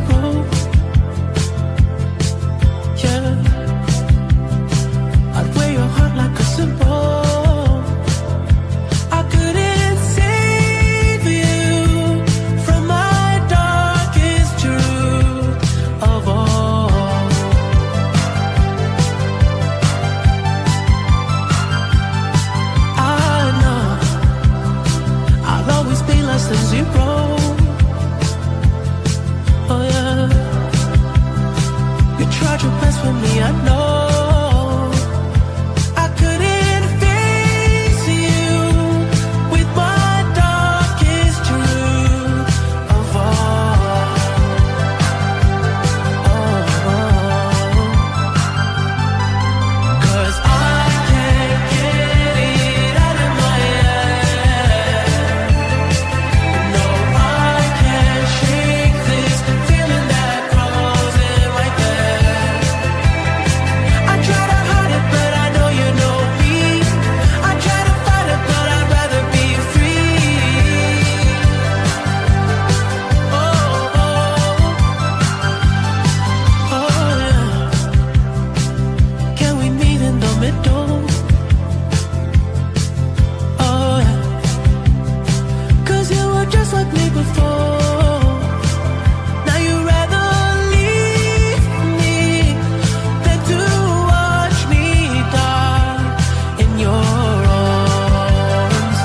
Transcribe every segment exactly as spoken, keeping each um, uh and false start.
roll. Yeah, I'd wear your heart like a symbol. I couldn't save you from my darkest truth of all. I know I'll always be less than zero. Oh yeah, you tried your best with me, I know. I couldn't face you with my darkest truth of all. Oh, oh. 'Cause I can't get it out of my head. No, I can't shake this feeling that crawls in right there. I try to hide it, but I know you know me. I try to fight it, but I'd rather be free. Oh, oh, oh, yeah. Can we meet in the middle? Oh, yeah. 'Cause you were just like me before. Now you'd rather leave me than to watch me die in your arms.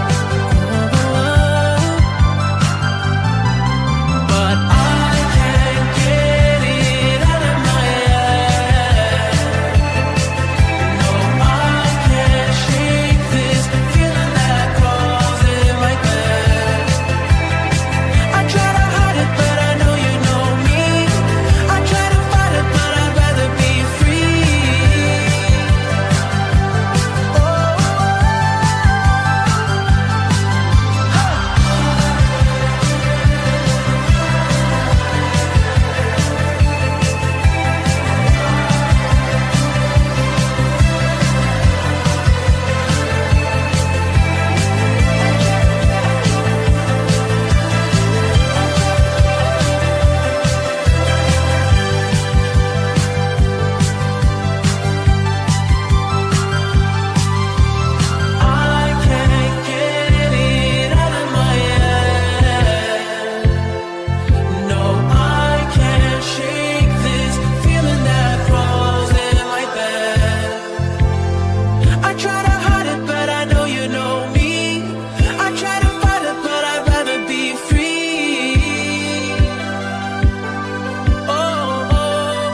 But I can't get it out of my head. No, I can't shake this feeling that crawls in right there. I try to hide it, but I know you know me. I try to fight it, but I'd rather be free. Oh, I can't get it out of my head. No, I can't shake this feeling that crawls in right there. I try to hide it, but I know you know me. I try to fight it, but I'd rather be free. Oh, oh.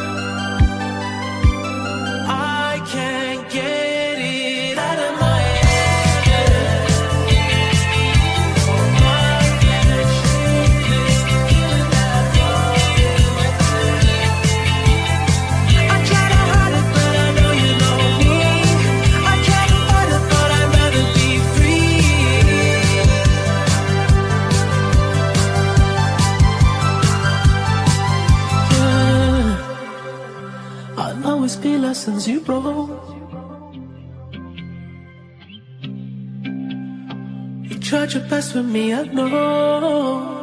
I can't get it out of my head. I can't shake this feeling that crawls in right there. I try to hide it, but I know you know me. I try to fight it, but I'd rather be free. Yeah, I'll always be less than zero. You tried your best with me, I know.